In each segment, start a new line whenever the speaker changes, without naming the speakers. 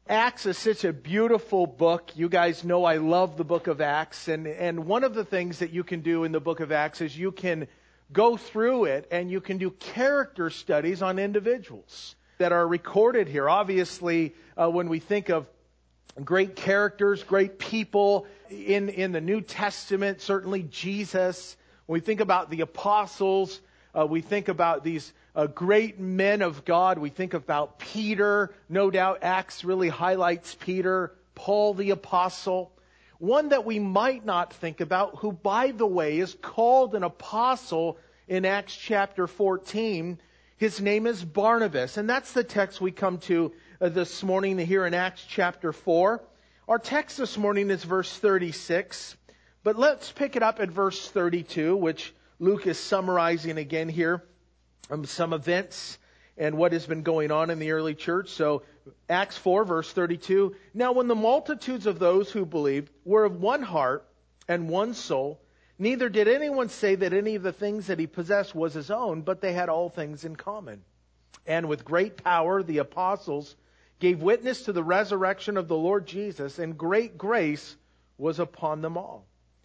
Acts is such a beautiful book. You guys know I love the book of Acts. And one of the things that you can do in the book of Acts is you can go through it and you can do character studies on individuals that are recorded here. Obviously, when we think of great characters, great people in the New Testament, certainly Jesus. When we think about the apostles, we think about these great men of God. We think about Peter. No doubt Acts really highlights Peter, Paul the apostle. One that we might not think about, who, by the way, is called an apostle in Acts chapter 14. His name is Barnabas. And that's the text we come to this morning here in Acts chapter 4. Our text this morning is verse 36. But let's pick it up at verse 32, which Luke is summarizing again here. Some events and what has been going on in the early church. So Acts 4 verse 32. Now when the multitudes of those who believed were of one heart and one soul, neither did anyone say that any of the things that he possessed was his own, but they had all things in common. And with great power the apostles gave witness to the resurrection of the Lord Jesus, and great grace was upon them all.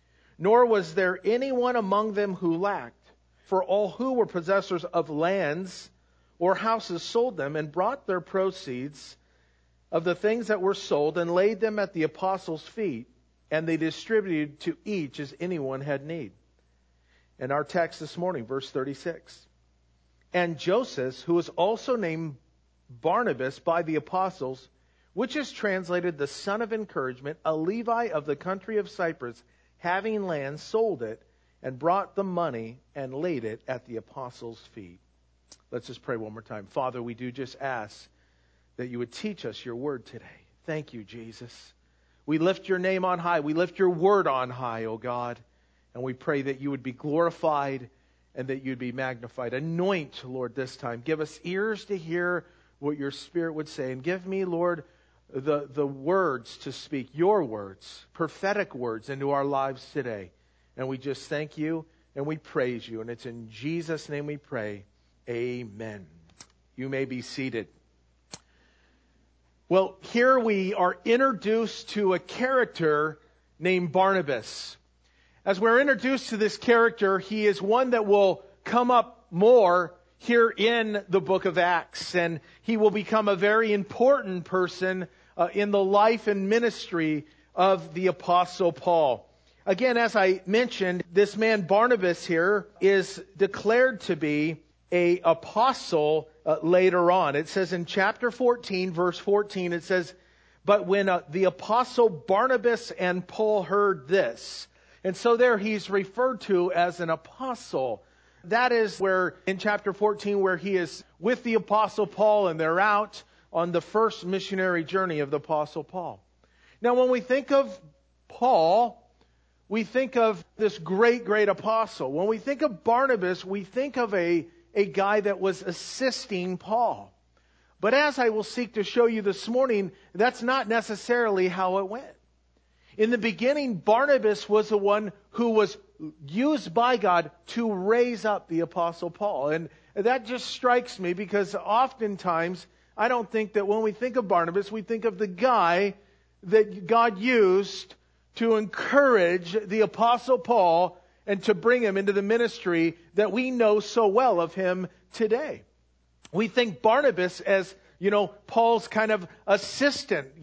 Nor was there anyone among them who lacked. For all who were possessors of lands or houses sold them and brought their proceeds of the things that were sold and laid them at the apostles' feet, and they distributed to each as anyone had need. And our text this morning, verse 36. And Joseph, who was also named Barnabas by the apostles, which is translated the son of encouragement, a Levite of the country of Cyprus, having land, sold it, and brought the money and laid it at the apostles' feet. Let's just pray one more time. Father, we do just ask that you would teach us your word today. Thank you, Jesus. We lift your name on high. We lift your word on high, O God. And we pray that you would be glorified and that you'd be magnified. Anoint, Lord, this time. Give us ears to hear what your Spirit would say. And give me, Lord, the words to speak, your words, prophetic words into our lives today. And we just thank you and we praise you. And it's in Jesus' name we pray. Amen. You may be seated. Well, here we are introduced to a character named Barnabas. As we're introduced to this character, he is one that will come up more here in the book of Acts. And he will become a very important person in the life and ministry of the Apostle Paul. Again, as I mentioned, this man Barnabas here is declared to be an apostle later on. It says in chapter 14, verse 14, it says, but when the apostle Barnabas and Paul heard this, and so there he's referred to as an apostle. That is where in chapter 14 where he is with the apostle Paul and they're out on the first missionary journey of the apostle Paul. Now when we think of Paul, we think of this great, great apostle. When we think of Barnabas, we think of a guy that was assisting Paul. But as I will seek to show you this morning, that's not necessarily how it went. In the beginning, Barnabas was the one who was used by God to raise up the apostle Paul. And that just strikes me because oftentimes I don't think that when we think of Barnabas, we think of the guy that God used to encourage the apostle Paul and to bring him into the ministry that we know so well of him today. We think Barnabas as, Paul's kind of assistant,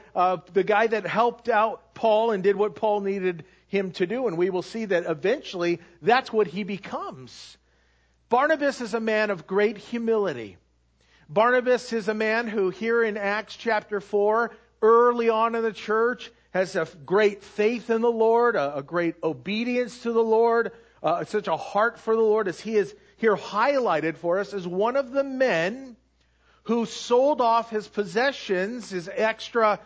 the guy that helped out Paul and did what Paul needed him to do. And we will see that eventually that's what he becomes. Barnabas is a man of great humility. Barnabas is a man who here in Acts chapter 4, early on in the church, has a great faith in the Lord, a great obedience to the Lord, such a heart for the Lord, as he is here highlighted for us as one of the men who sold off his possessions, his extra,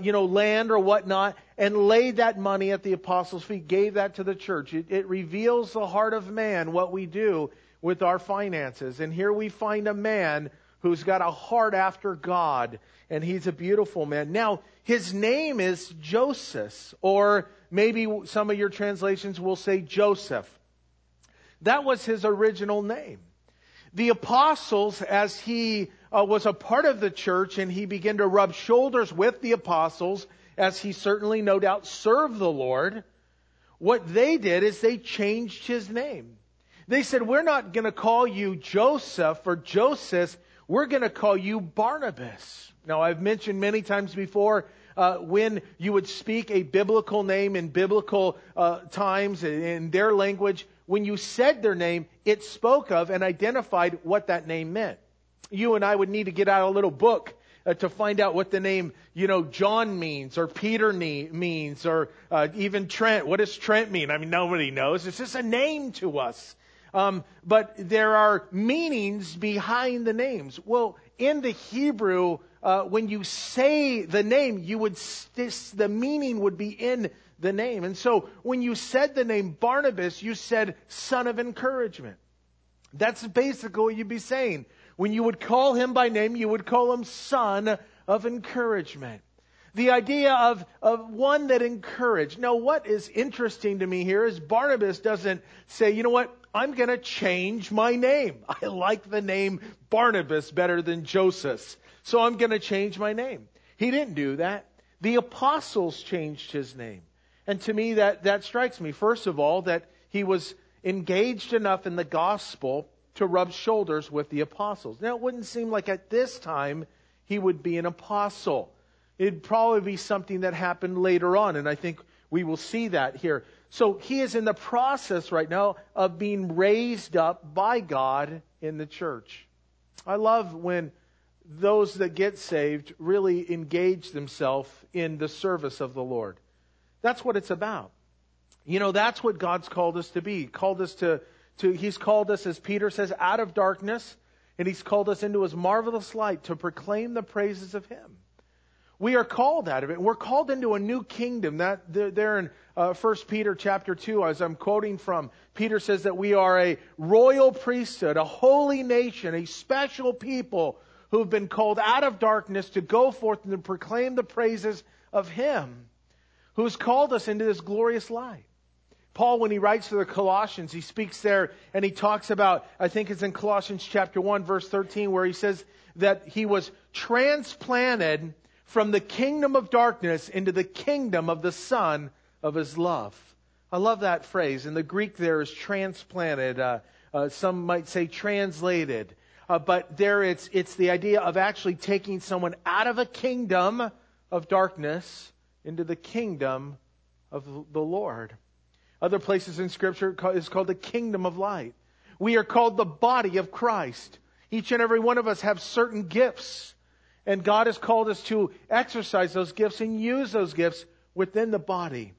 land or whatnot, and laid that money at the apostles' feet, gave that to the church. It reveals the heart of man, what we do with our finances. And here we find a man who's got a heart after God, and he's a beautiful man. Now, his name is Joseph, or maybe some of your translations will say Joseph. That was his original name. The apostles, as he was a part of the church and he began to rub shoulders with the apostles, as he certainly no doubt served the Lord, what they did is they changed his name. They said, we're not going to call you Joseph or Joseph, we're going to call you Barnabas. Now, I've mentioned many times before, when you would speak a biblical name in biblical times, in their language, when you said their name, it spoke of and identified what that name meant. You and I would need to get out a little book to find out what the name, John means, or Peter means, or even Trent. What does Trent mean? I mean, nobody knows. It's just a name to us. But there are meanings behind the names. Well, in the Hebrew, when you say the name, the meaning would be in the name. And so when you said the name Barnabas, you said son of encouragement. That's basically what you'd be saying. When you would call him by name, you would call him son of encouragement. The idea of one that encouraged. Now, what is interesting to me here is Barnabas doesn't say, you know what, I'm going to change my name. I like the name Barnabas better than Joseph, so I'm going to change my name. He didn't do that. The apostles changed his name. And to me, that strikes me, first of all, that he was engaged enough in the gospel to rub shoulders with the apostles. Now, it wouldn't seem like at this time he would be an apostle. It'd probably be something that happened later on, and I think we will see that here. So he is in the process right now of being raised up by God in the church. I love when those that get saved really engage themselves in the service of the Lord. That's what it's about. That's what God's called us to be. He's called us, as Peter says, out of darkness, and He's called us into His marvelous light to proclaim the praises of Him. We are called out of it. We're called into a new kingdom. That there in 1 Peter chapter 2, as I'm quoting from, Peter says that we are a royal priesthood, a holy nation, a special people who have been called out of darkness to go forth and to proclaim the praises of Him who has called us into this glorious light. Paul, when he writes to the Colossians, he speaks there and he talks about, I think it's in Colossians chapter 1, verse 13, where he says that he was transplanted from the kingdom of darkness into the kingdom of the Son of His love. I love that phrase. And the Greek there is transplanted. Some might say translated. But there it's the idea of actually taking someone out of a kingdom of darkness into the kingdom of the Lord. Other places in Scripture is called the kingdom of light. We are called the body of Christ. Each and every one of us have certain gifts. And God has called us to exercise those gifts and use those gifts within the body.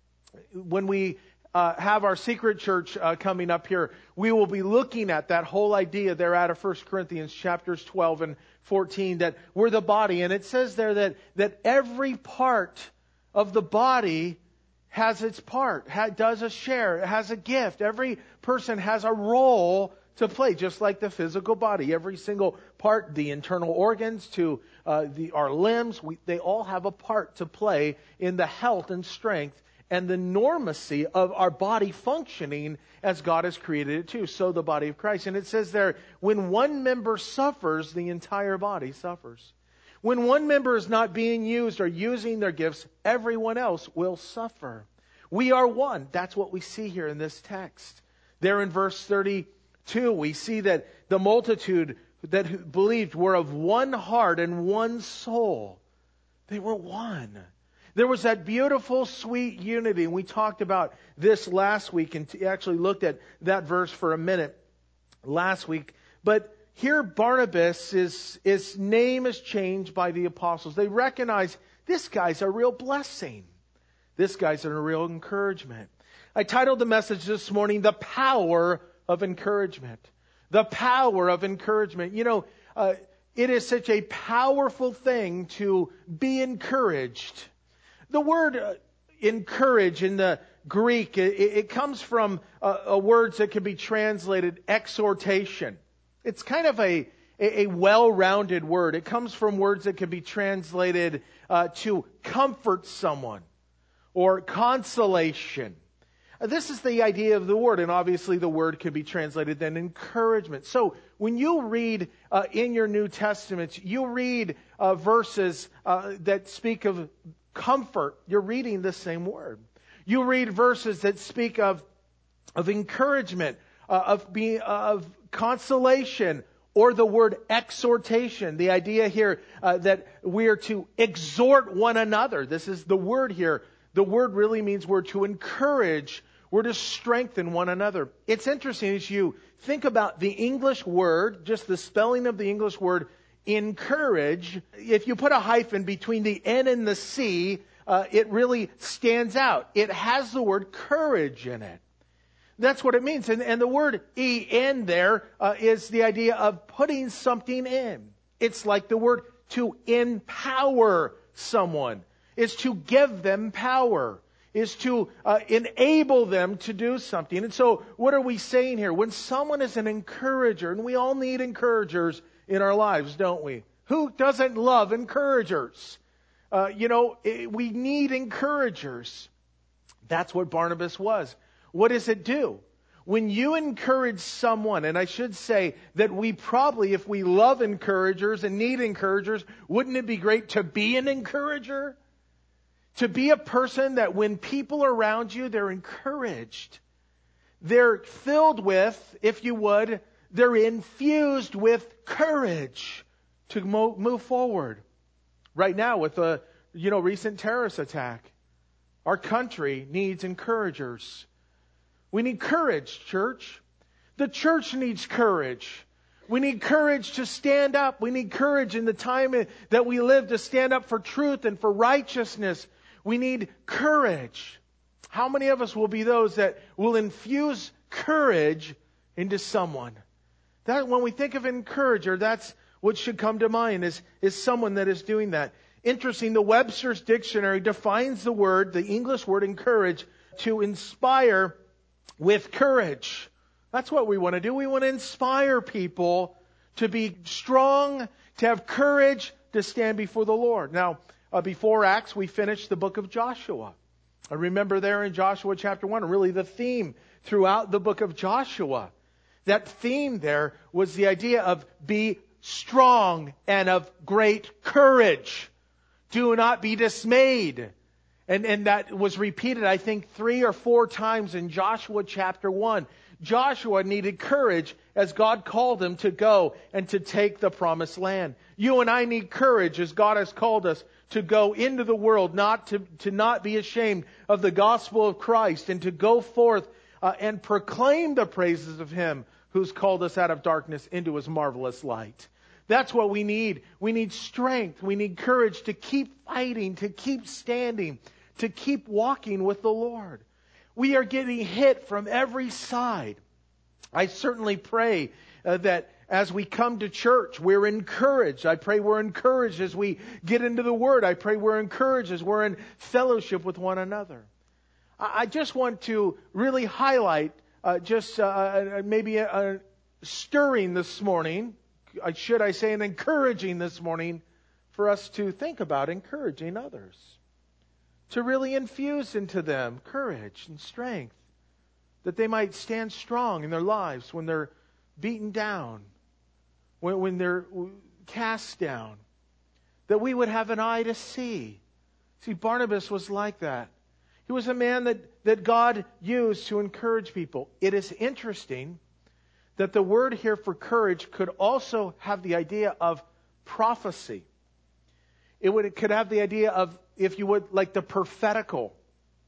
When we have our secret church coming up here, we will be looking at that whole idea there out of 1 Corinthians chapters 12 and 14, that we're the body. And it says there that every part of the body has its part, does a share, it has a gift. Every person has a role to play, just like the physical body. Every single part, the internal organs to our limbs, they all have a part to play in the health and strength and the normacy of our body functioning as God has created it to. So the body of Christ. And it says there, when one member suffers, the entire body suffers. When one member is not being used or using their gifts, everyone else will suffer. We are one. That's what we see here in this text. There in verse 32, we see that the multitude that believed were of one heart and one soul. They were one. There was that beautiful, sweet unity. And we talked about this last week and actually looked at that verse for a minute last week. But here Barnabas, his name is changed by the apostles. They recognize this guy's a real blessing. This guy's a real encouragement. I titled the message this morning, The Power of Encouragement. The power of encouragement. It is such a powerful thing to be encouraged. The word encourage in the Greek, it comes from words that can be translated exhortation. It's kind of a well-rounded word. It comes from words that can be translated to comfort someone or consolation. This is the idea of the word, and obviously the word could be translated then encouragement. So when you read in your New Testament, you read verses that speak of comfort, you're reading the same word. You read verses that speak of encouragement, of consolation, or the word exhortation. The idea here that we are to exhort one another. This is the word here. The word really means we're to encourage, we're to strengthen one another. It's interesting as you think about the English word, just the spelling of the English word encourage. If you put a hyphen between the N and the C, it really stands out. It has the word courage in it. That's what it means. And the word en there is the idea of putting something in. It's like the word to empower someone. Is to give them power. Is to enable them to do something. And so what are we saying here? When someone is an encourager, and we all need encouragers in our lives, don't we? Who doesn't love encouragers? We need encouragers. That's what Barnabas was. What does it do? When you encourage someone, and I should say that we probably, if we love encouragers and need encouragers, wouldn't it be great to be an encourager? To be a person that when people are around you, they're encouraged. They're filled with, if you would, they're infused with courage to move forward. Right now with the recent terrorist attack, our country needs encouragers. We need courage, church. The church needs courage. We need courage to stand up. We need courage in the time that we live to stand up for truth and for righteousness. We need courage. How many of us will be those that will infuse courage into someone? That when we think of encourager, that's what should come to mind is someone that is doing that. Interesting, the Webster's Dictionary defines the word, the English word encourage, to inspire with courage. That's what we want to do. We want to inspire people to be strong, to have courage, to stand before the Lord. Now, before Acts, we finished the book of Joshua. I remember there in Joshua chapter 1, really the theme throughout the book of Joshua. That theme there was the idea of be strong and of great courage. Do not be dismayed. And that was repeated, I think, 3 or 4 times in Joshua chapter 1. Joshua needed courage as God called him to go and to take the promised land. You and I need courage as God has called us to go into the world, to not be ashamed of the gospel of Christ, and to go forth and proclaim the praises of Him who's called us out of darkness into His marvelous light. That's what we need. We need strength. We need courage to keep fighting, to keep standing, to keep walking with the Lord. We are getting hit from every side. I certainly pray that as we come to church, we're encouraged. I pray we're encouraged as we get into the Word. I pray we're encouraged as we're in fellowship with one another. I just want to really highlight maybe a stirring this morning, should I say an encouraging this morning, for us to think about encouraging others. To really infuse into them courage and strength, that they might stand strong in their lives when they're beaten down, when they're cast down, that we would have an eye to see. See, Barnabas was like that. He was a man that God used to encourage people. It is interesting that the word here for courage could also have the idea of prophecy. It could have the idea of, if you would, like the prophetical.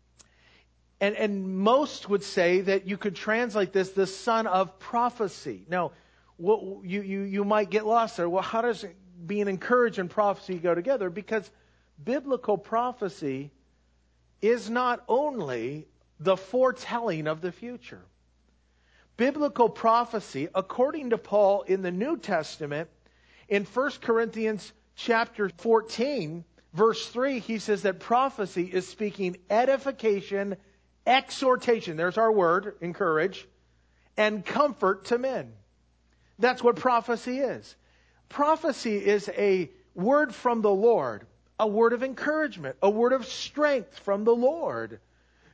And most would say that you could translate this, the son of prophecy. Now, you might get lost there. Well, how does being encouraged and prophecy go together? Because biblical prophecy is not only the foretelling of the future. Biblical prophecy, according to Paul in the New Testament, in 1 Corinthians chapter 14, verse 3, he says that prophecy is speaking edification, exhortation, there's our word, encourage, and comfort to men. That's what prophecy is. Prophecy is a word from the Lord, a word of encouragement, a word of strength from the Lord.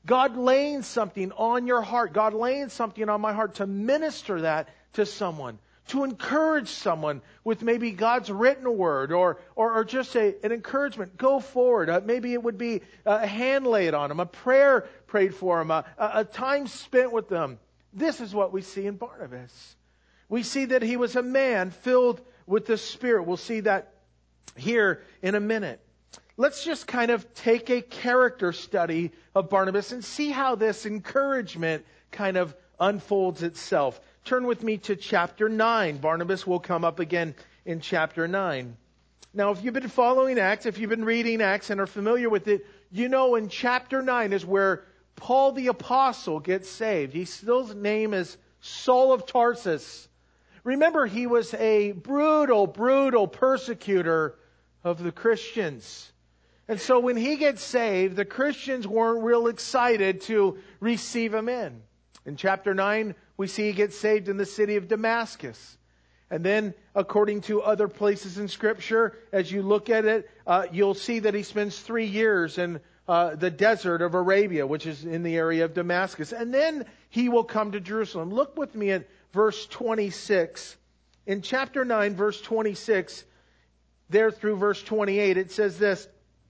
God laying something on your heart, God laying something on my heart to minister that to someone, to encourage someone with maybe God's written word or just an encouragement. Go forward. Maybe it would be a hand laid on them, a prayer prayed for them, a time spent with them. This is what we see in Barnabas. We see that he was a man filled with the Spirit. We'll see that here in a minute. Let's just kind of take a character study of Barnabas and see how this encouragement kind of unfolds itself. Turn with me to chapter 9. Barnabas will come up again in chapter 9. Now, if you've been following Acts, if you've been reading Acts and are familiar with it, you know in chapter 9 is where Paul the Apostle gets saved. His name is Saul of Tarsus. Remember, he was a brutal persecutor of the Christians. And so when he gets saved, the Christians weren't real excited to receive him in. In chapter 9, we see he gets saved in the city of Damascus. And then, according to other places in Scripture, as you look at it, you'll see that he spends 3 years in the desert of Arabia, which is in the area of Damascus. And then he will come to Jerusalem. Look with me at verse 26. In chapter 9, verse 26, there through verse 28, it says this,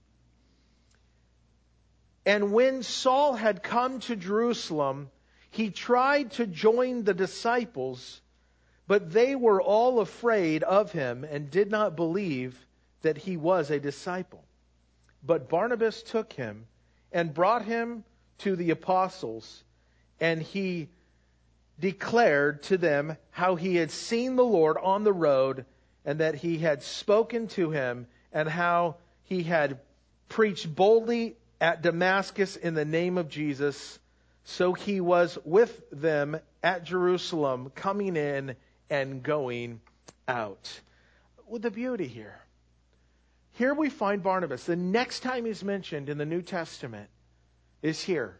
"And when Saul had come to Jerusalem, he tried to join the disciples, but they were all afraid of him and did not believe that he was a disciple. But Barnabas took him and brought him to the apostles, and he declared to them how he had seen the Lord on the road, and that he had spoken to him, and how he had preached boldly at Damascus in the name of Jesus. So he was with them at Jerusalem, coming in and going out." Well, the beauty here. Here we find Barnabas. The next time he's mentioned in the New Testament is here.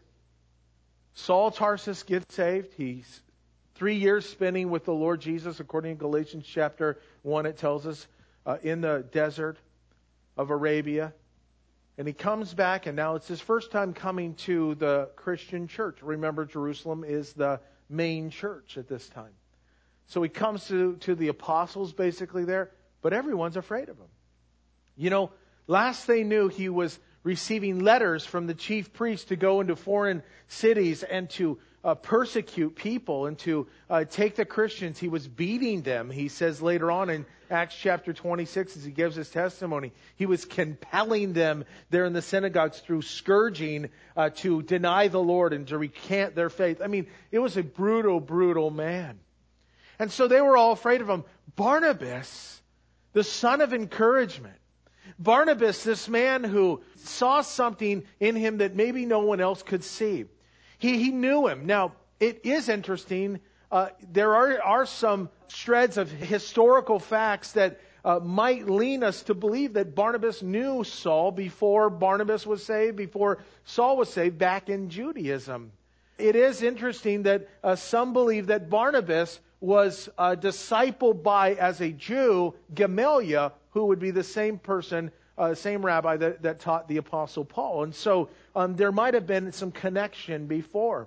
Saul of Tarsus gets saved. He's 3 years spending with the Lord Jesus, according to Galatians chapter 1, it tells us, in the desert of Arabia. And he comes back, and now it's his first time coming to the Christian church. Remember, Jerusalem is the main church at this time. So he comes to the apostles basically there, but everyone's afraid of him. You know, last they knew, he was receiving letters from the chief priest to go into foreign cities and to persecute people and to take the Christians. He was beating them. He says later on in Acts chapter 26, as he gives his testimony, he was compelling them there in the synagogues through scourging to deny the Lord and to recant their faith. I mean, it was a brutal man. And so they were all afraid of him. Barnabas, the son of encouragement, Barnabas, this man who saw something in him that maybe no one else could see. He knew him. Now, it is interesting. There are some shreds of historical facts that might lean us to believe that Barnabas knew Saul before Barnabas was saved, before Saul was saved back in Judaism. It is interesting that some believe that Barnabas was discipled by, as a Jew, Gamaliel, who would be the same person, same rabbi that taught the Apostle Paul. And so there might have been some connection before.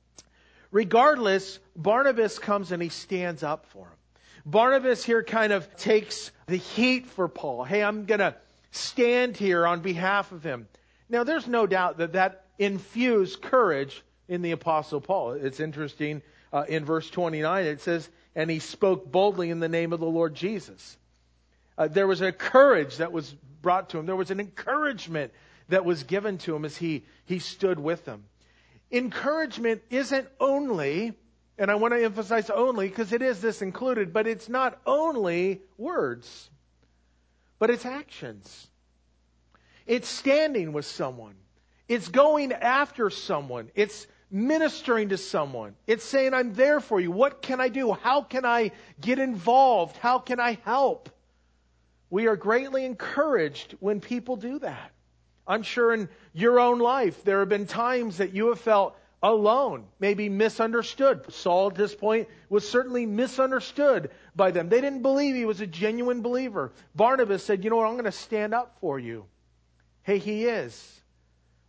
Regardless, Barnabas comes and he stands up for him. Barnabas here kind of takes the heat for Paul. Hey, I'm going to stand here on behalf of him. Now, there's no doubt that infused courage in the Apostle Paul. It's interesting. In verse 29, it says, "And he spoke boldly in the name of the Lord Jesus." There was a courage that was brought to him. There was an encouragement that was given to him as he stood with them. Encouragement isn't only, and I want to emphasize only because it is this included, but it's not only words, but it's actions. It's standing with someone. It's going after someone. It's ministering to someone. It's saying, I'm there for you. What can I do? How can I get involved? How can I help? We are greatly encouraged when people do that. I'm sure in your own life, there have been times that you have felt alone, maybe misunderstood. Saul at this point was certainly misunderstood by them. They didn't believe he was a genuine believer. Barnabas said, you know what, I'm going to stand up for you. Hey, he is.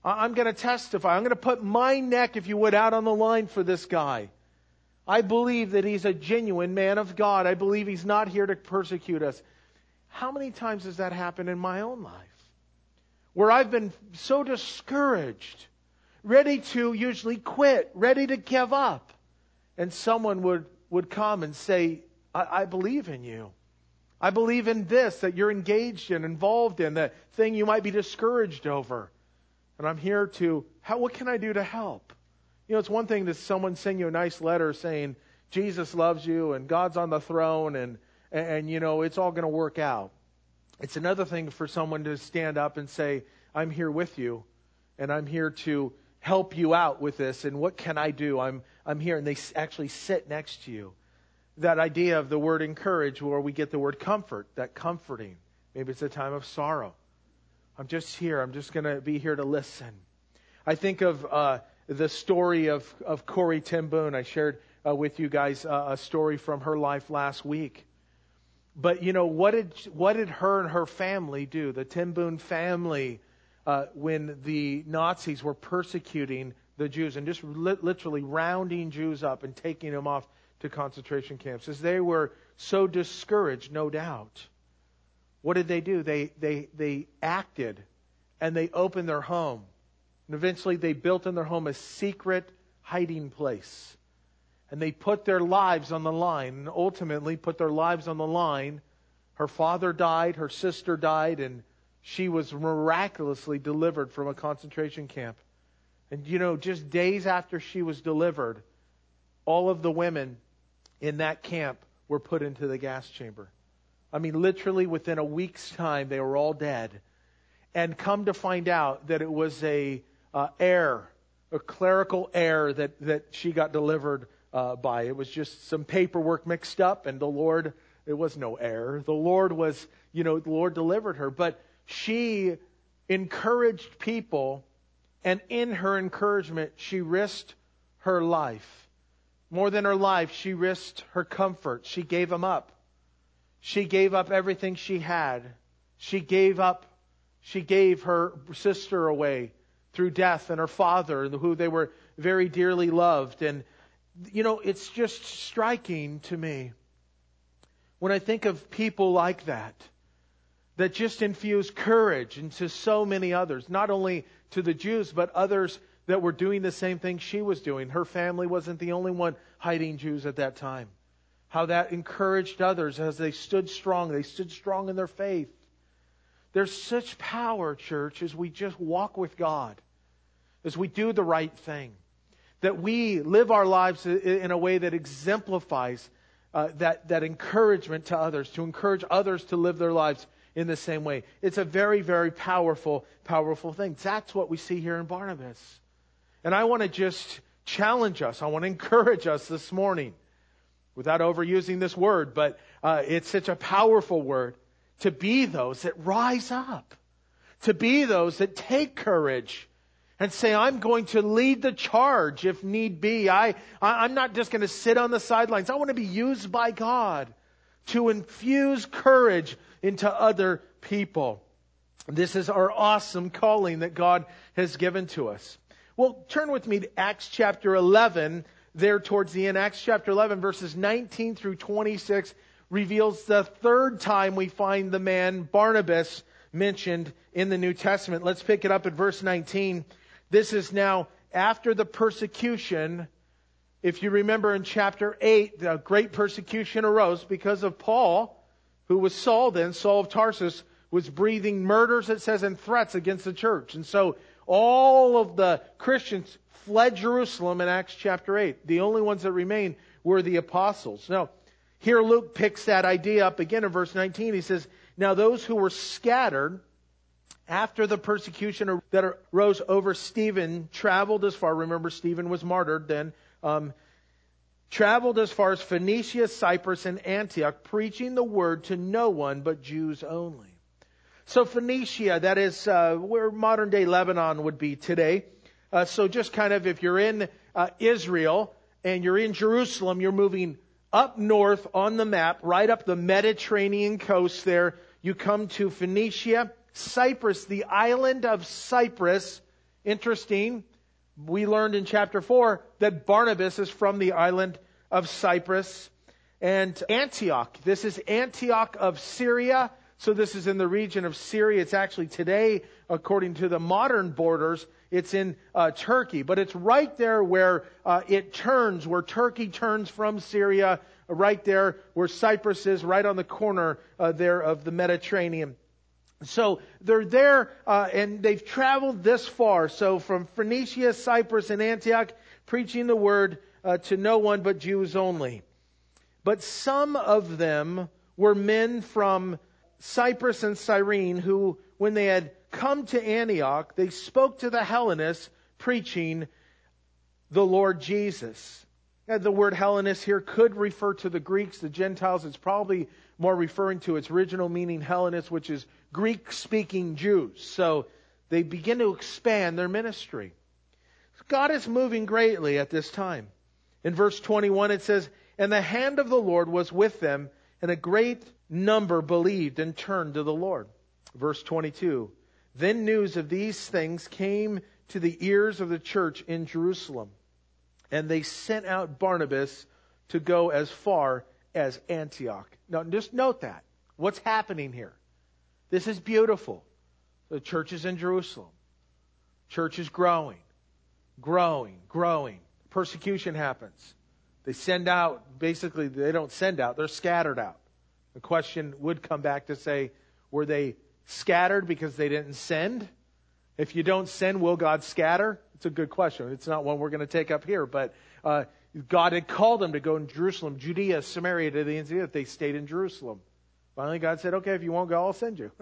I'm going to testify. I'm going to put my neck, if you would, out on the line for this guy. I believe that he's a genuine man of God. I believe he's not here to persecute us. How many times has that happened in my own life? Where I've been so discouraged, ready to usually quit, ready to give up. And someone would come and say, I believe in you. I believe in this, that you're engaged in, involved in, that thing you might be discouraged over. And I'm here what can I do to help? It's one thing to someone send you a nice letter saying, Jesus loves you and God's on the throne and it's all going to work out. It's another thing for someone to stand up and say, I'm here with you and I'm here to help you out with this. And what can I do? I'm here. And they actually sit next to you. That idea of the word encourage, where we get the word comfort, that comforting. Maybe it's a time of sorrow. I'm just here. I'm just going to be here to listen. I think of the story of Corrie ten Boom. I shared with you guys a story from her life last week. But what did her and her family do? The ten Boom family, when the Nazis were persecuting the Jews and just literally rounding Jews up and taking them off to concentration camps, as they were so discouraged, no doubt. What did they do? They acted, and they opened their home. And eventually they built in their home a secret hiding place. And they put their lives on the line, and ultimately put their lives on the line. Her father died, her sister died, and she was miraculously delivered from a concentration camp. And just days after she was delivered, all of the women in that camp were put into the gas chamber. I mean, literally within a week's time, they were all dead. And come to find out that it was a clerical error that she got delivered by. It was just some paperwork mixed up, and it was no error. The Lord delivered her. But she encouraged people, and in her encouragement, she risked her life. More than her life, she risked her comfort. She gave them up. She gave up everything she had. She gave her sister away through death, and her father, who they were very dearly loved. And, it's just striking to me when I think of people like that just infuse courage into so many others, not only to the Jews, but others that were doing the same thing she was doing. Her family wasn't the only one hiding Jews at that time. How that encouraged others as they stood strong. They stood strong in their faith. There's such power, church, as we just walk with God, as we do the right thing, that we live our lives in a way that exemplifies that encouragement to others, to encourage others to live their lives in the same way. It's a very, very powerful thing. That's what we see here in Barnabas. And I want to just challenge us. I want to encourage us this morning, without overusing this word, but it's such a powerful word, to be those that rise up, to be those that take courage and say, I'm going to lead the charge if need be. I'm not just going to sit on the sidelines. I want to be used by God to infuse courage into other people. This is our awesome calling that God has given to us. Well, turn with me to Acts chapter 11, there towards the end. Acts chapter 11, verses 19 through 26, reveals the third time we find the man Barnabas mentioned in the New Testament. Let's pick it up at verse 19. This is now after the persecution. If you remember in chapter 8, the great persecution arose because of Paul, who was Saul then, Saul of Tarsus, was breathing murders, it says, and threats against the church. And so all of the Christians fled Jerusalem in Acts chapter 8. The only ones that remained were the apostles. Now, here Luke picks that idea up again in verse 19. He says, now those who were scattered after the persecution that arose over Stephen traveled as far, remember Stephen was martyred then, traveled as far as Phoenicia, Cyprus, and Antioch, preaching the word to no one but Jews only. So Phoenicia, that is where modern day Lebanon would be today. So just kind of if you're in Israel and you're in Jerusalem, you're moving up north on the map, right up the Mediterranean coast there. You come to Phoenicia, Cyprus, the island of Cyprus Interesting, we learned in chapter 4 that Barnabas is from the island of Cyprus and Antioch. This is Antioch of Syria. So this is in the region of Syria. It's actually today, according to the modern borders, it's in Turkey. But it's right there where it turns, where Turkey turns from Syria, right there where Cyprus is, right on the corner there of the Mediterranean. So they're there, and they've traveled this far. So from Phoenicia, Cyprus, and Antioch, preaching the word to no one but Jews only. But some of them were men from Cyprus and Cyrene who, when they had come to Antioch, they spoke to the Hellenists, preaching the Lord Jesus. And the word Hellenist here could refer to the Greeks, the Gentiles. It's probably more referring to its original meaning, Hellenist, which is Greek-speaking Jews. So they begin to expand their ministry. God is moving greatly at this time. In verse 21 it says, "And the hand of the Lord was with them, and a great number believed and turned to the Lord." Verse 22, "Then news of these things came to the ears of the church in Jerusalem, and they sent out Barnabas to go as far as Antioch." Now just note that. What's happening here? This is beautiful. The church is in Jerusalem. Church is growing. Persecution happens. They send out, basically they don't send out, they're scattered out. The question would come back to say, were they scattered because they didn't send? If you don't send, will God scatter? It's a good question. It's not one we're going to take up here, but God had called them to go in Jerusalem, Judea, Samaria, to the ends of the earth. They stayed in Jerusalem. Finally, God said, okay, if you won't go, I'll send you.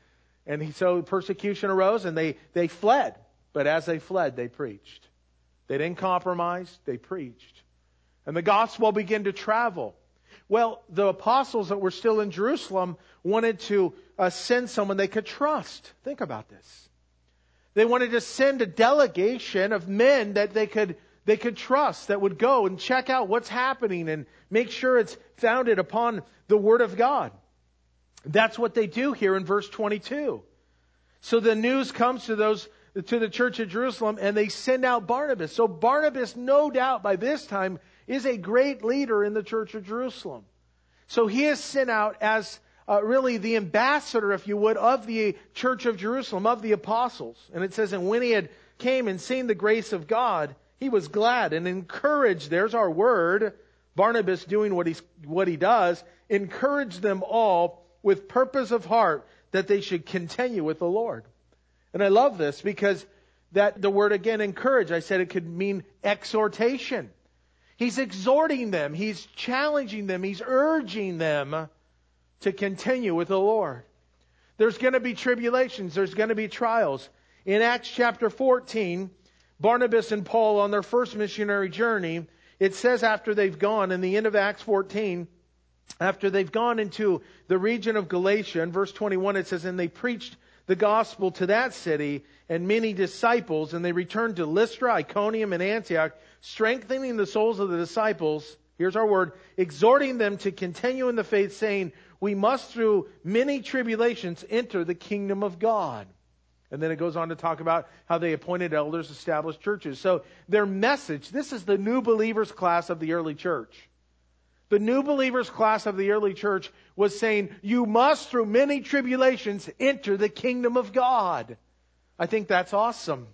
So persecution arose and they fled. But as they fled, they preached. They didn't compromise, they preached. And the gospel began to travel. Well, the apostles that were still in Jerusalem wanted to send someone they could trust. Think about this. They wanted to send a delegation of men that they could trust, that would go and check out what's happening and make sure it's founded upon the Word of God. That's what they do here in verse 22. So the news comes to the church of Jerusalem, and they send out Barnabas. So Barnabas, no doubt by this time, is a great leader in the church of Jerusalem. So he is sent out as really the ambassador, if you would, of the church of Jerusalem, of the apostles. And it says, "And when he had came and seen the grace of God, he was glad and encouraged," there's our word, Barnabas doing what he does, "encouraged them all with purpose of heart that they should continue with the Lord." And I love this because the word again, encourage, I said it could mean exhortation. He's exhorting them. He's challenging them. He's urging them to continue with the Lord. There's going to be tribulations. There's going to be trials. In Acts chapter 14, Barnabas and Paul on their first missionary journey, it says after they've gone, in the end of Acts 14, after they've gone into the region of Galatia, in verse 21 it says, "And they preached the gospel to that city and many disciples, and they returned to Lystra, Iconium, and Antioch, strengthening the souls of the disciples," here's our word, "exhorting them to continue in the faith, saying, we must through many tribulations enter the kingdom of God." And then it goes on to talk about how they appointed elders, established churches. So their message, this is the new believers class of the early church. The new believers class of the early church was saying, you must through many tribulations enter the kingdom of God. I think that's awesome.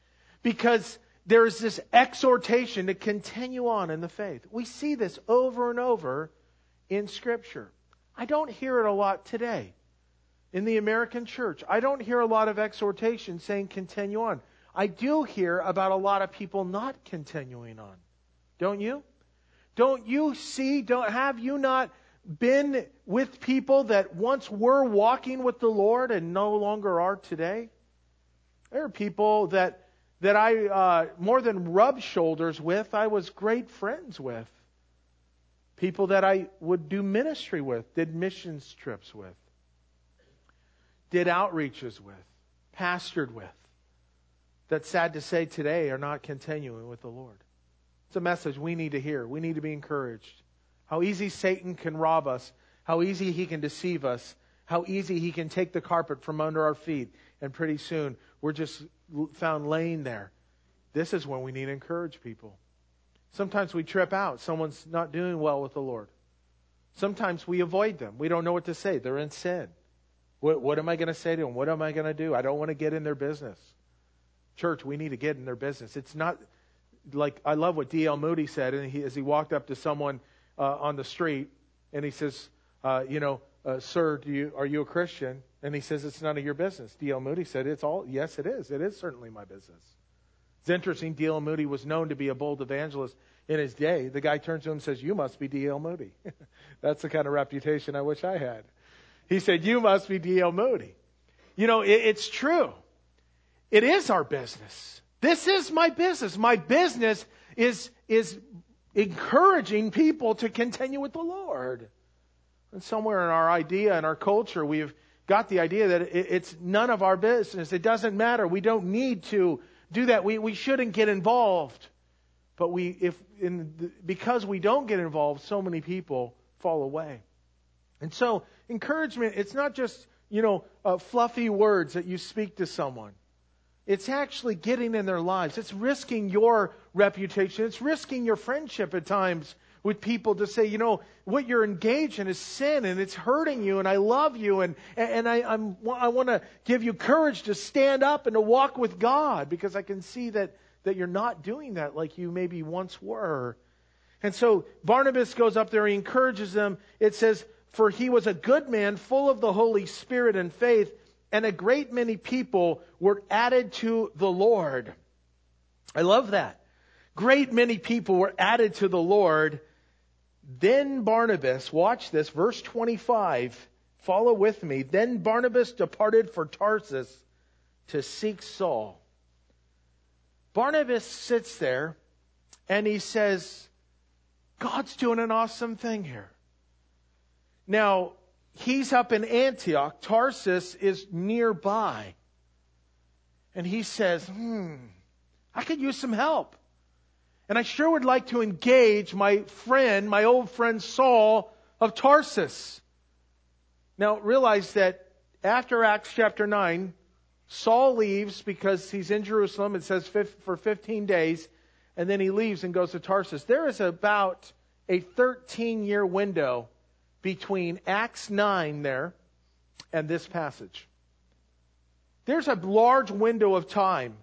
Because there is this exhortation to continue on in the faith. We see this over and over in Scripture. I don't hear it a lot today. In the American church, I don't hear a lot of exhortation saying continue on. I do hear about a lot of people not continuing on. Don't you? Don't you see, have you not been with people that once were walking with the Lord and no longer are today? There are people that I more than rubbed shoulders with, I was great friends with. People that I would do ministry with, did missions trips with, did outreaches with, pastored with, that sad to say today are not continuing with the Lord. It's a message we need to hear. We need to be encouraged. How easy Satan can rob us. How easy he can deceive us. How easy he can take the carpet from under our feet and pretty soon we're just found laying there. This is when we need to encourage people. Sometimes we trip out. Someone's not doing well with the Lord. Sometimes we avoid them. We don't know what to say. They're in sin. What am I going to say to them? What am I going to do? I don't want to get in their business. Church, we need to get in their business. It's not like, I love what D.L. Moody said as he walked up to someone on the street, and he says, sir, are you a Christian? And he says, it's none of your business. D.L. Moody said, yes, it is. It is certainly my business. It's interesting, D.L. Moody was known to be a bold evangelist in his day. The guy turns to him and says, you must be D.L. Moody. That's the kind of reputation I wish I had. He said, you must be D.L. Moody. It's true. It is our business. This is my business. My business is encouraging people to continue with the Lord. And somewhere in our idea and our culture, we've got the idea that it's none of our business. It doesn't matter. We don't need to do that. We shouldn't get involved. But because we don't get involved, so many people fall away. And so encouragement, it's not just, fluffy words that you speak to someone. It's actually getting in their lives. It's risking your reputation. It's risking your friendship at times with people to say, what you're engaged in is sin and it's hurting you and I love you and I want to give you courage to stand up and to walk with God because I can see that you're not doing that like you maybe once were. And so Barnabas goes up there, he encourages them. It says, for he was a good man, full of the Holy Spirit and faith, and a great many people were added to the Lord. I love that. Great many people were added to the Lord. Then Barnabas, watch this, verse 25, follow with me. Then Barnabas departed for Tarsus to seek Saul. Barnabas sits there and he says, God's doing an awesome thing here. Now, he's up in Antioch. Tarsus is nearby. And he says, I could use some help. And I sure would like to engage my old friend Saul of Tarsus. Now, realize that after Acts chapter 9, Saul leaves because he's in Jerusalem. It says for 15 days. And then he leaves and goes to Tarsus. There is about a 13-year window between Acts 9 there and this passage. There's a large window of time,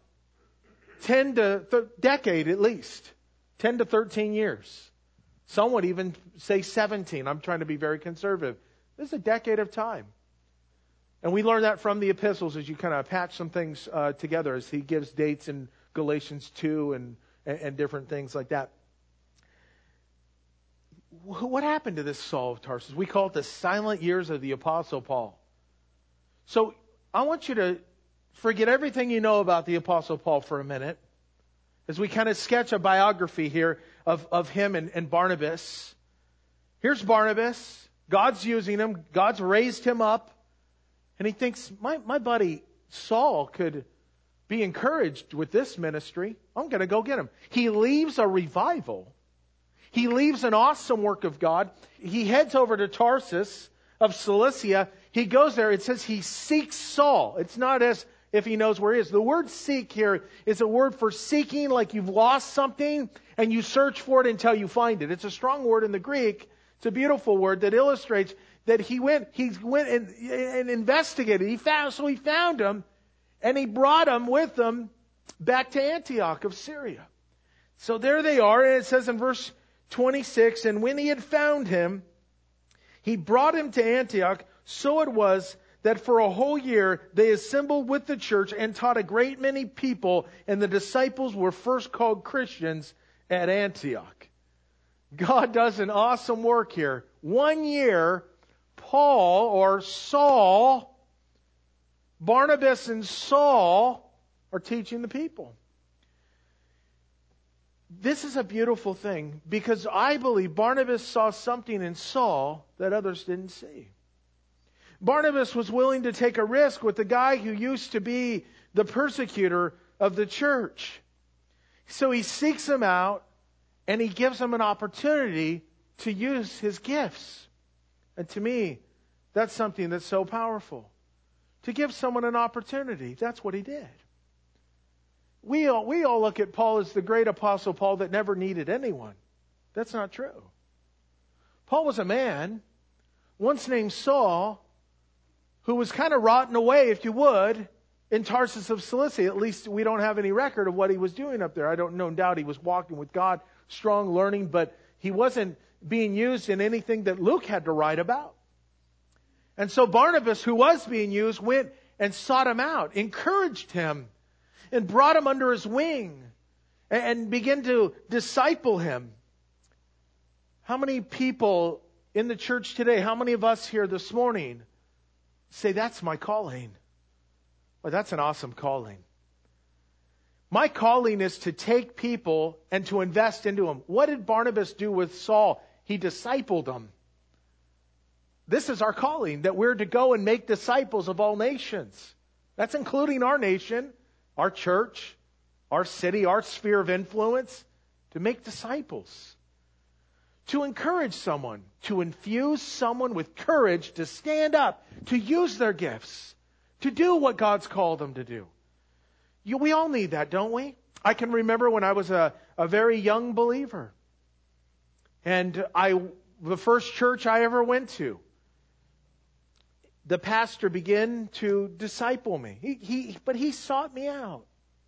decade at least, 10 to 13 years. Some would even say 17. I'm trying to be very conservative. This is a decade of time. And we learn that from the epistles as you kind of patch some things together as he gives dates in Galatians 2 and different things like that. What happened to this Saul of Tarsus? We call it the silent years of the Apostle Paul. So I want you to forget everything you know about the Apostle Paul for a minute as we kind of sketch a biography here of him and Barnabas. Here's Barnabas. God's using him. God's raised him up. And he thinks, my buddy Saul could be encouraged with this ministry. I'm going to go get him. He leaves a revival. He leaves an awesome work of God. He heads over to Tarsus of Cilicia. He goes there. It says he seeks Saul. It's not as if he knows where he is. The word seek here is a word for seeking, like you've lost something and you search for it until you find it. It's a strong word in the Greek. It's a beautiful word that illustrates that he went and investigated. He found him and he brought him with him back to Antioch of Syria. So there they are. And it says in verse 26, and when he had found him, he brought him to Antioch. So it was that for a whole year they assembled with the church and taught a great many people, and the disciples were first called Christians at Antioch. God does an awesome work here. 1 year, Paul or Saul, Barnabas and Saul are teaching the people. This is a beautiful thing because I believe Barnabas saw something in Saul that others didn't see. Barnabas was willing to take a risk with the guy who used to be the persecutor of the church. So he seeks him out and he gives him an opportunity to use his gifts. And to me, that's something that's so powerful. to give someone an opportunity. That's what he did. We all look at Paul as the great apostle Paul that never needed anyone. That's not true. Paul was a man, once named Saul, who was kind of rotting away, if you would, in Tarsus of Cilicia. At least we don't have any record of what he was doing up there. I don't no doubt he was walking with God, strong, learning, but he wasn't being used in anything that Luke had to write about. And so Barnabas, who was being used, went and sought him out, encouraged him, and brought him under his wing, and began to disciple him. How many people in the church today, how many of us here this morning say, that's my calling? Well, that's an awesome calling. My calling is to take people and to invest into them. What did Barnabas do with Saul? He discipled them. This is our calling, that we're to go and make disciples of all nations. That's including our nation, our church, our city, our sphere of influence, to make disciples. To encourage someone, to infuse someone with courage to stand up, to use their gifts, to do what God's called them to do. We all need that, don't we? I can remember when I was a very young believer. And the first church I ever went to, the pastor began to disciple me. But he sought me out.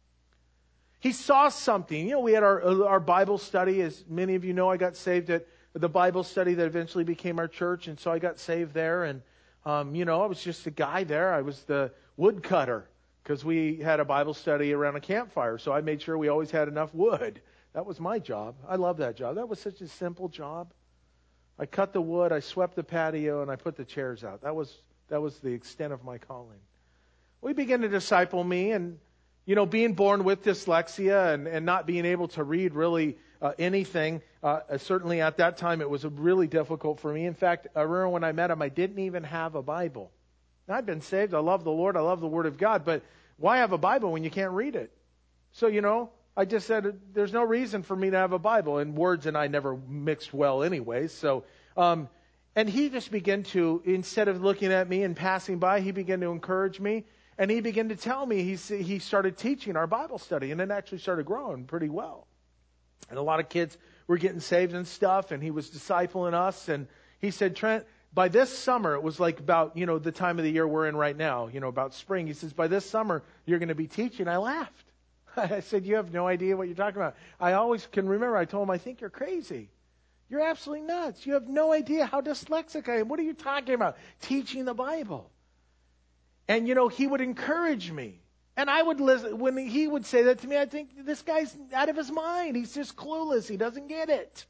He saw something. You know, we had our Bible study. As many of you know, I got saved at the Bible study that eventually became our church. And so I got saved there. And, I was just a guy there. I was the woodcutter because we had a Bible study around a campfire. So I made sure we always had enough wood. That was my job. I love that job. That was such a simple job. I cut the wood, I swept the patio, and I put the chairs out. That was the extent of my calling. We began to disciple me, and, being born with dyslexia and not being able to read really anything, certainly at that time it was really difficult for me. In fact, I remember when I met him, I didn't even have a Bible. Now, I've been saved, I love the Lord, I love the Word of God, but why have a Bible when you can't read it? So, I just said, there's no reason for me to have a Bible. And words and I never mixed well anyway. So, and he just began to, instead of looking at me and passing by, he began to encourage me. And he began to tell me, he started teaching our Bible study. And it actually started growing pretty well. And a lot of kids were getting saved and stuff. And he was discipling us. And he said, Trent, by this summer, it was like about, the time of the year we're in right now, about spring. He says, by this summer, you're going to be teaching. I laughed. I said, you have no idea what you're talking about. I always can remember, I told him, I think you're crazy. You're absolutely nuts. You have no idea how dyslexic I am. What are you talking about? Teaching the Bible. And, he would encourage me. And I would listen. When he would say that to me, I think, this guy's out of his mind. He's just clueless. He doesn't get it.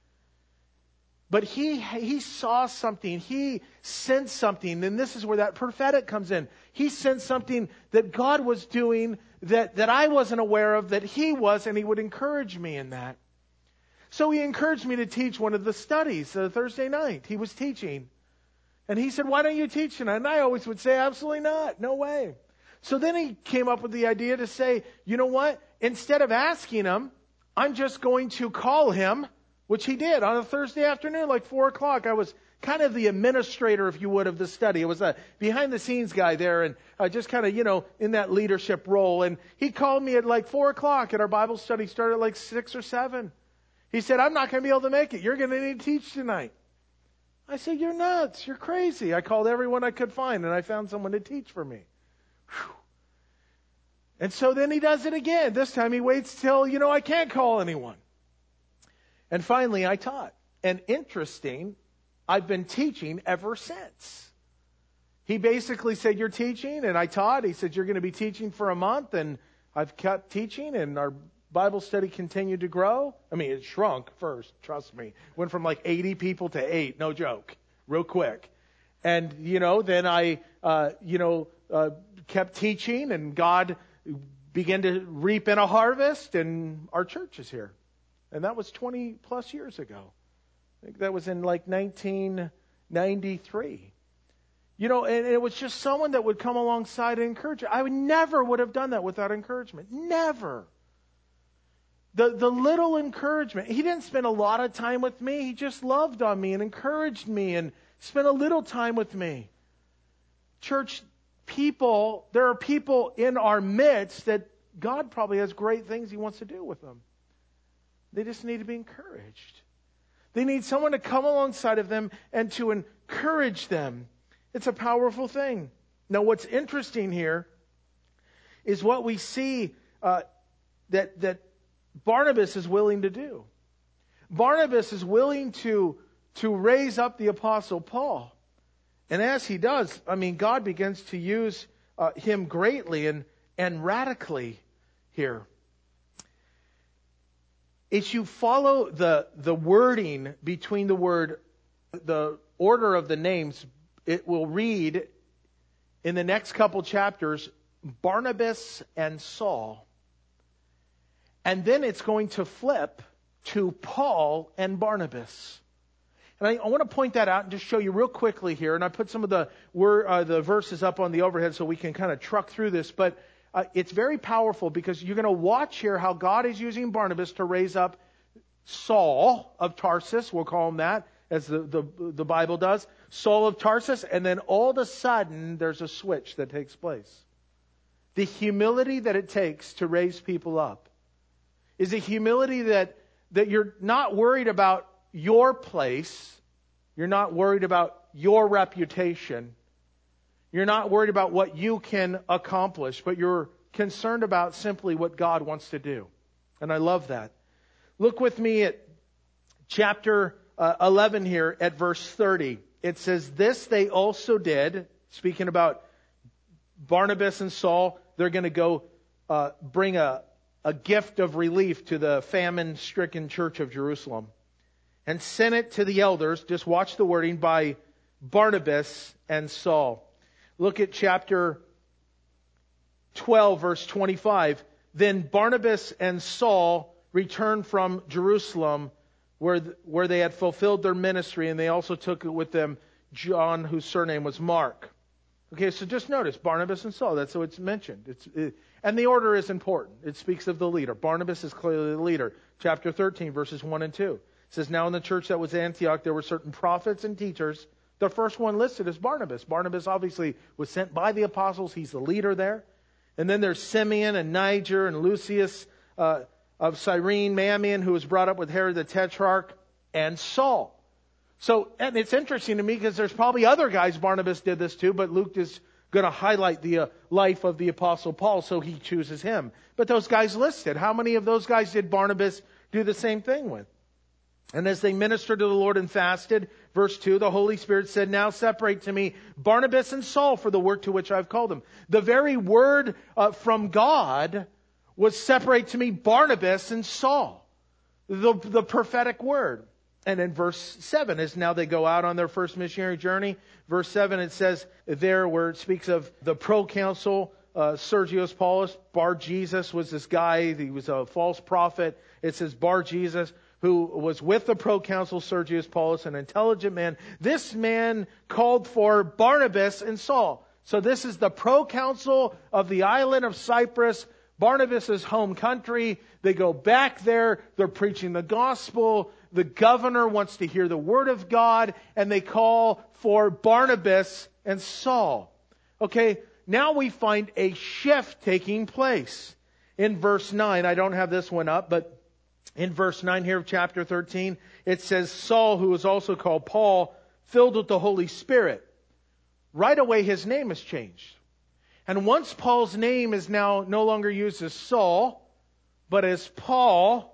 But he saw something. He sensed something. And this is where that prophetic comes in. He sensed something that God was doing that I wasn't aware of, that he was, and he would encourage me in that. So he encouraged me to teach one of the studies Thursday night. He was teaching. And he said, why don't you teach tonight? And I always would say, absolutely not. No way. So then he came up with the idea to say, you know what? Instead of asking him, I'm just going to call him, which he did on a Thursday afternoon, like 4 o'clock. I was kind of the administrator, if you would, of the study. It was a behind-the-scenes guy there, and just kind of, in that leadership role. And he called me at like 4 o'clock, and our Bible study started at like 6 or 7. He said, I'm not going to be able to make it. You're going to need to teach tonight. I said, you're nuts. You're crazy. I called everyone I could find, and I found someone to teach for me. Whew. And so then he does it again. This time he waits till, I can't call anyone. And finally I taught. And interesting, I've been teaching ever since. He basically said, you're teaching, and I taught. He said, you're going to be teaching for a month, and I've kept teaching, and our Bible study continued to grow. I mean, it shrunk first, trust me. Went from like 80 people to 8, no joke, real quick. And, then I, kept teaching, and God began to reap in a harvest, and our church is here. And that was 20 plus years ago. I think that was in like 1993. And it was just someone that would come alongside and encourage you. I never would have done that without encouragement. Never. The little encouragement. He didn't spend a lot of time with me. He just loved on me and encouraged me and spent a little time with me. Church, there are people in our midst that God probably has great things He wants to do with them. They just need to be encouraged. They need someone to come alongside of them and to encourage them. It's a powerful thing. Now, what's interesting here is what we see that Barnabas is willing to do. Barnabas is willing to raise up the Apostle Paul. And as he does, God begins to use him greatly and radically here. As you follow the wording between the order of the names, it will read in the next couple chapters, Barnabas and Saul. And then it's going to flip to Paul and Barnabas. And I want to point that out and just show you real quickly here. And I put some of the verses up on the overhead so we can kind of truck through this. But it's very powerful because you're going to watch here how God is using Barnabas to raise up Saul of Tarsus. We'll call him that, as the Bible does. Saul of Tarsus. And then all of a sudden, there's a switch that takes place. The humility that it takes to raise people up is a humility that you're not worried about your place. You're not worried about your reputation. You're not worried about what you can accomplish, but you're concerned about simply what God wants to do. And I love that. Look with me at chapter 11 here at verse 30. It says, "This they also did," speaking about Barnabas and Saul. They're going to go bring a gift of relief to the famine-stricken church of Jerusalem. "And sent it to the elders," just watch the wording, "by Barnabas and Saul." Look at chapter 12, verse 25. "Then Barnabas and Saul returned from Jerusalem, where they had fulfilled their ministry, and they also took with them John, whose surname was Mark." Okay, so just notice, Barnabas and Saul, that's how it's mentioned. And the order is important. It speaks of the leader. Barnabas is clearly the leader. Chapter 13, verses 1 and 2. It says, "Now in the church that was at Antioch, there were certain prophets and teachers." The first one listed is Barnabas. Barnabas obviously was sent by the apostles. He's the leader there. And then there's Simeon and Niger and Lucius of Cyrene, Manaen, who was brought up with Herod the Tetrarch, and Saul. So, and it's interesting to me because there's probably other guys Barnabas did this to, but Luke is going to highlight the life of the Apostle Paul, so he chooses him. But those guys listed, how many of those guys did Barnabas do the same thing with? "And as they ministered to the Lord and fasted," verse 2, "the Holy Spirit said, 'Now separate to me Barnabas and Saul for the work to which I've called them.'" The very word from God was, "Separate to me Barnabas and Saul." The prophetic word. And in verse 7 is, "Now they go out on their first missionary journey." Verse 7, it says there where it speaks of the proconsul, Sergius Paulus. Bar-Jesus was this guy. He was a false prophet. It says Bar-Jesus, who was with the proconsul Sergius Paulus, an intelligent man. This man called for Barnabas and Saul. So this is the proconsul of the island of Cyprus, Barnabas' home country. They go back there. They're preaching the gospel. The governor wants to hear the word of God, and they call for Barnabas and Saul. Okay, now we find a shift taking place. In verse 9, I don't have this one up, but in verse 9 here of chapter 13, it says, "Saul, who is also called Paul, filled with the Holy Spirit." Right away, his name is changed. And once Paul's name is now no longer used as Saul, but as Paul,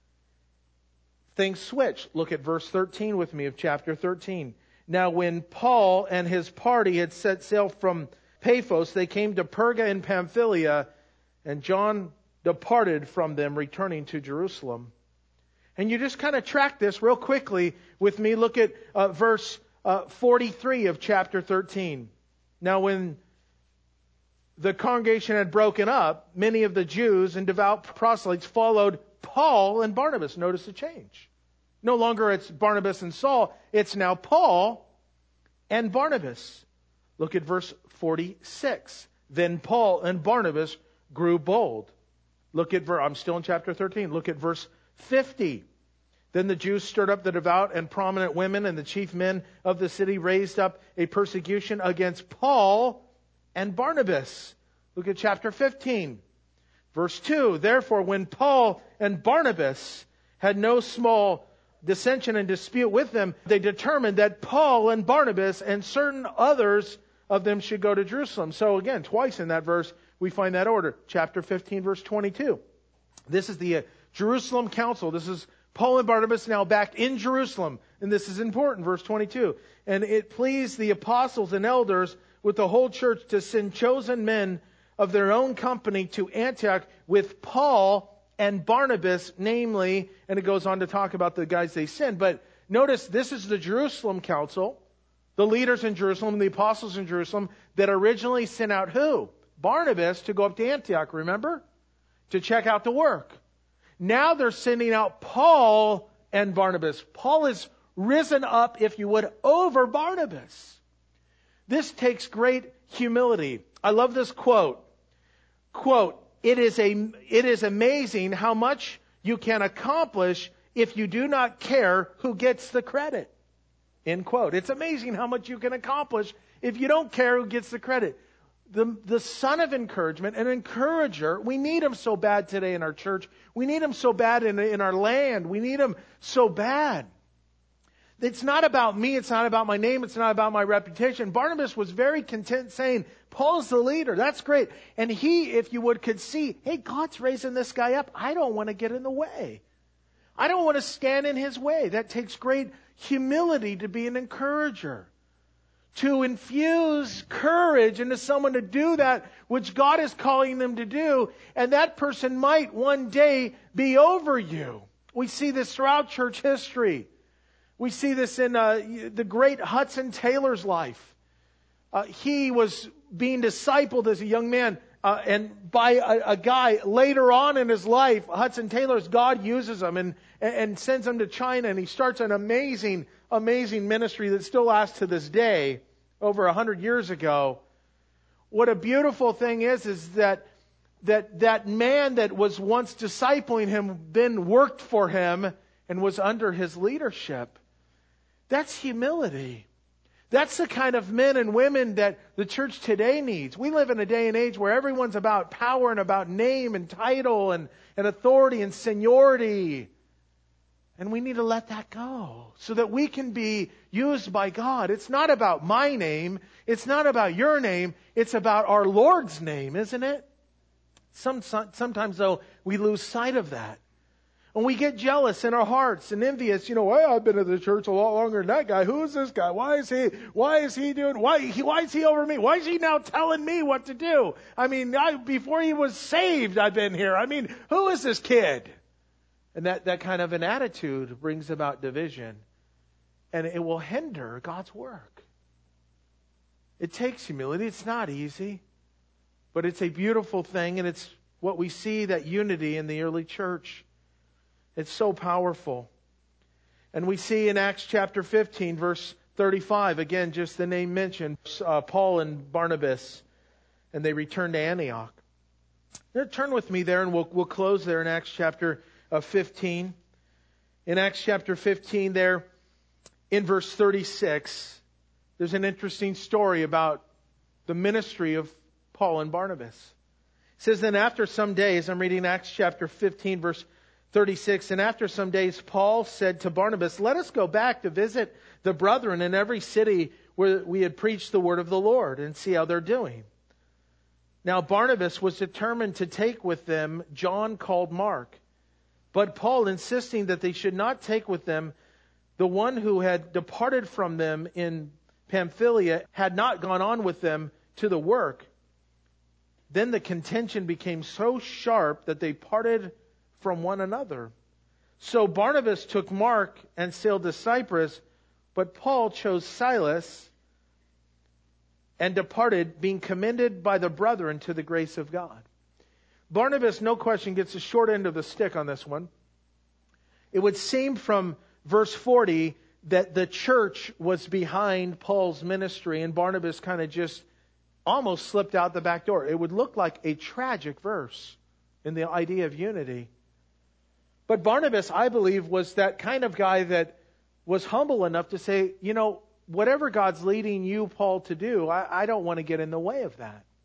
things switch. Look at verse 13 with me of chapter 13. "Now when Paul and his party had set sail from Paphos, they came to Perga in Pamphylia, and John departed from them, returning to Jerusalem." And you just kind of track this real quickly with me. Look at verse 43 of chapter 13. "Now when the congregation had broken up, many of the Jews and devout proselytes followed Paul and Barnabas." Notice the change. No longer it's Barnabas and Saul. It's now Paul and Barnabas. Look at verse 46. "Then Paul and Barnabas grew bold." Look at I'm still in chapter 13. Look at verse 50. "Then the Jews stirred up the devout and prominent women, and the chief men of the city raised up a persecution against Paul and Barnabas. Look at chapter 15, verse 2. Therefore, when Paul and Barnabas had no small dissension and dispute with them, they determined that Paul and Barnabas and certain others of them should go to Jerusalem. So again, twice in that verse, we find that order. Chapter 15, verse 22. This is the Jerusalem Council. This is Paul and Barnabas now back in Jerusalem. And this is important, verse 22. And it pleased the apostles and elders with the whole church to send chosen men of their own company to Antioch with Paul and Barnabas, namely, and it goes on to talk about the guys they sent. But notice, this is the Jerusalem Council, the leaders in Jerusalem, the apostles in Jerusalem, that originally sent out who? Barnabas to go up to Antioch, remember? To check out the work. Now they're sending out Paul and Barnabas. Paul is risen up, if you would, over Barnabas. This takes great humility. I love this quote. Quote, it is amazing how much you can accomplish if you do not care who gets the credit. End quote. It's amazing how much you can accomplish if you don't care who gets the credit. The son of encouragement, an encourager, we need him so bad today in our church. We need him so bad in our land. We need him so bad. It's not about me. It's not about my name. It's not about my reputation. Barnabas was very content saying, Paul's the leader. That's great. And he, if you would, could see, hey, God's raising this guy up. I don't want to get in the way. I don't want to stand in his way. That takes great humility to be an encourager. To infuse courage into someone to do that which God is calling them to do. And that person might one day be over you. We see this throughout church history. We see this in the great Hudson Taylor's life. He was being discipled as a young man, and by a guy later on in his life. Hudson Taylor's, God uses him and sends him to China, and he starts an amazing ministry that still lasts to this day, over 100 years ago. What a beautiful thing is that man that was once discipling him then worked for him and was under his leadership. That's humility. That's the kind of men and women that the church today needs. We live in a day and age where everyone's about power and about name and title and authority and seniority. And we need to let that go so that we can be used by God. It's not about my name. It's not about your name. It's about our Lord's name, isn't it? Sometimes, though, we lose sight of that. And we get jealous in our hearts and envious. Well, I've been in the church a lot longer than that guy. Who is this guy? Why is he over me? Why is he now telling me what to do? Before he was saved, I've been here. Who is this kid? And that kind of an attitude brings about division. And it will hinder God's work. It takes humility. It's not easy. But it's a beautiful thing. And it's what we see, that unity in the early church. It's so powerful. And we see in Acts chapter 15, verse 35, again, just the name mentioned, Paul and Barnabas, and they returned to Antioch. Now, turn with me there, and we'll close there in Acts chapter 15. In Acts chapter 15 there, in verse 36, there's an interesting story about the ministry of Paul and Barnabas. It says, then after some days, I'm reading Acts chapter 15, verse 36, and after some days, Paul said to Barnabas, let us go back to visit the brethren in every city where we had preached the word of the Lord and see how they're doing. Now Barnabas was determined to take with them John called Mark. But Paul, insisting that they should not take with them the one who had departed from them in Pamphylia, had not gone on with them to the work. Then the contention became so sharp that they parted from one another. So Barnabas took Mark and sailed to Cyprus, but Paul chose Silas and departed, being commended by the brethren to the grace of God. Barnabas, no question, gets the short end of the stick on this one. It would seem from verse 40 that the church was behind Paul's ministry, and Barnabas kind of just almost slipped out the back door. It would look like a tragic verse in the idea of unity. But Barnabas, I believe, was that kind of guy that was humble enough to say, whatever God's leading you, Paul, to do, I don't want to get in the way of that.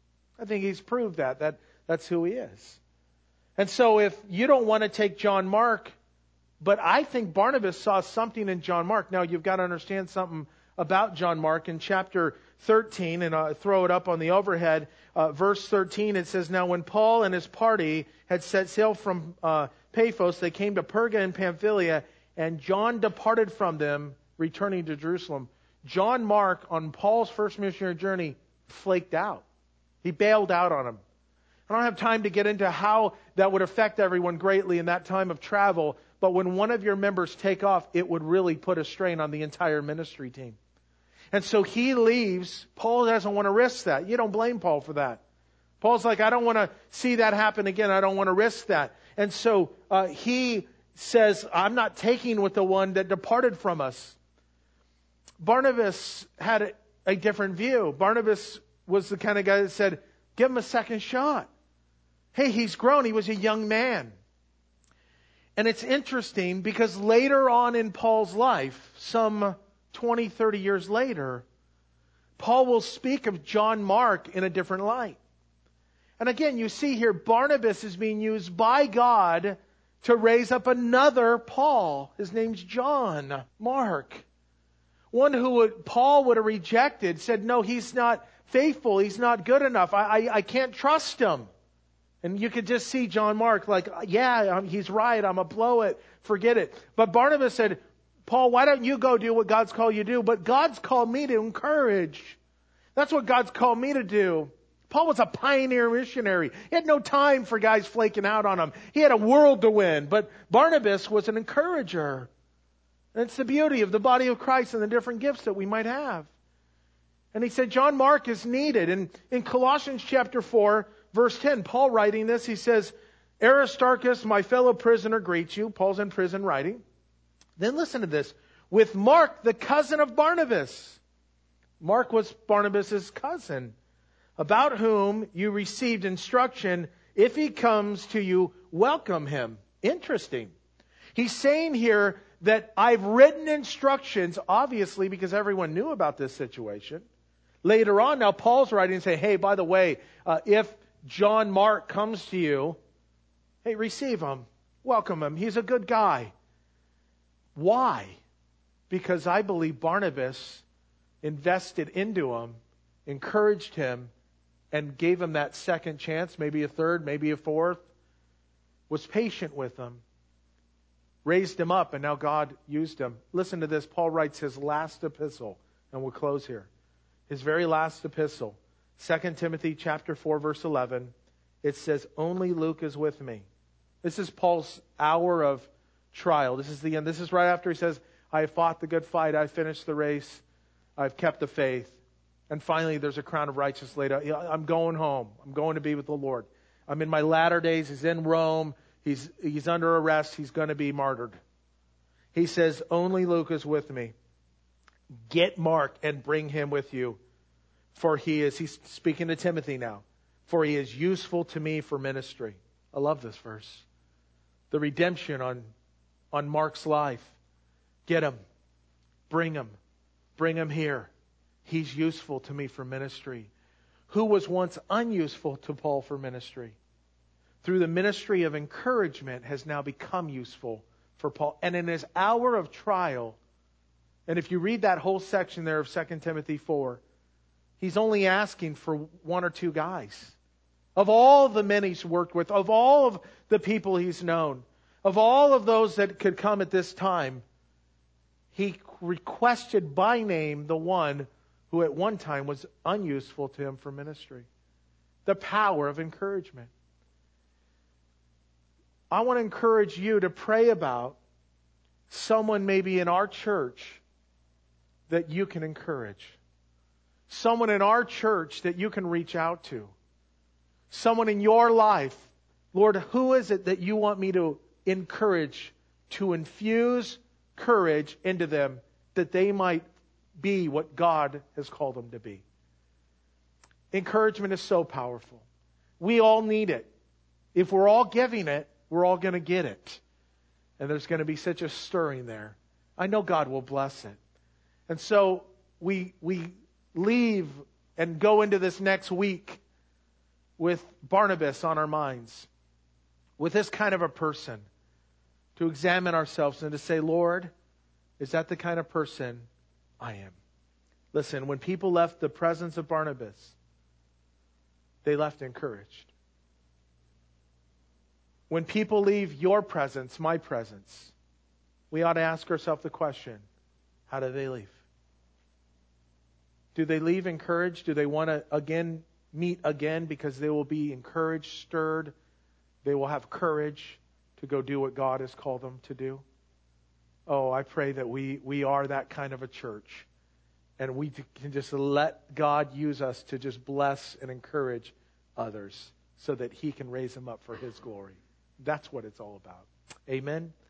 I think he's proved that's who he is. And so if you don't want to take John Mark, but I think Barnabas saw something in John Mark. Now you've got to understand something about John Mark. In chapter 13, and I'll throw it up on the overhead, verse 13, it says, "Now when Paul and his party had set sail from Paphos, they came to Perga in Pamphylia, and John departed from them, returning to Jerusalem." John Mark, on Paul's first missionary journey, flaked out. He bailed out on him. I don't have time to get into how that would affect everyone greatly in that time of travel, but when one of your members take off, it would really put a strain on the entire ministry team. And so he leaves. Paul doesn't want to risk that. You don't blame Paul for that. Paul's like, I don't want to see that happen again. I don't want to risk that. And so he says, I'm not taking with the one that departed from us. Barnabas had a different view. Barnabas was the kind of guy that said, give him a second shot. Hey, he's grown. He was a young man. And it's interesting because later on in Paul's life, some 20, 30 years later, Paul will speak of John Mark in a different light. And again, you see here, Barnabas is being used by God to raise up another Paul. His name's John Mark. One who Paul would have rejected, said, no, he's not faithful. He's not good enough. I can't trust him. And you could just see John Mark like, yeah, he's right. I'm going to blow it. Forget it. But Barnabas said, Paul, why don't you go do what God's called you to do? But God's called me to encourage. That's what God's called me to do. Paul was a pioneer missionary. He had no time for guys flaking out on him. He had a world to win. But Barnabas was an encourager. And it's the beauty of the body of Christ and the different gifts that we might have. And he said John Mark is needed. And in Colossians chapter 4, verse 10, Paul writing this, he says, Aristarchus, my fellow prisoner, greets you. Paul's in prison writing. Then listen to this. With Mark, the cousin of Barnabas. Mark was Barnabas' cousin, about whom you received instruction. If he comes to you, welcome him. Interesting. He's saying here that I've written instructions, obviously, because everyone knew about this situation. Later on, now Paul's writing and saying, hey, by the way, if John Mark comes to you, hey, receive him. Welcome him. He's a good guy. Why? Because I believe Barnabas invested into him, encouraged him, and gave him that second chance, maybe a third, maybe a fourth, was patient with him, raised him up, and now God used him. Listen to this. Paul writes his last epistle, and we'll close here. His very last epistle, 2 Timothy chapter 4, verse 11. It says, only Luke is with me. This is Paul's hour of trial. This is the end. This is right after he says, I have fought the good fight. I've finished the race. I've kept the faith. And finally, there's a crown of righteousness laid out. I'm going home. I'm going to be with the Lord. I'm in my latter days. He's in Rome. He's under arrest. He's going to be martyred. He says, only Luke is with me. Get Mark and bring him with you. For he's speaking to Timothy now. For he is useful to me for ministry. I love this verse. The redemption on Mark's life. Get him. Bring him. Bring him here. He's useful to me for ministry. Who was once unuseful to Paul for ministry? Through the ministry of encouragement has now become useful for Paul. And in his hour of trial, and if you read that whole section there of 2 Timothy 4, he's only asking for one or two guys. Of all the men he's worked with, of all of the people he's known, of all of those that could come at this time, he requested by name the one who at one time was unuseful to him for ministry. The power of encouragement. I want to encourage you to pray about someone maybe in our church that you can encourage. Someone in our church that you can reach out to. Someone in your life. Lord, who is it that you want me to encourage, to infuse courage into them that they might be what God has called them to be? Encouragement is so powerful. We all need it. If we're all giving it, we're all going to get it. And there's going to be such a stirring there. I know God will bless it. And so we leave and go into this next week with Barnabas on our minds, with this kind of a person, to examine ourselves and to say, Lord, is that the kind of person I am? Listen, when people left the presence of Barnabas, they left encouraged. When people leave your presence, my presence, we ought to ask ourselves the question, how do they leave? Do they leave encouraged? Do they want to meet again because they will be encouraged, stirred? They will have courage to go do what God has called them to do? Oh, I pray that we are that kind of a church. And we can just let God use us to just bless and encourage others so that He can raise them up for His glory. That's what it's all about. Amen.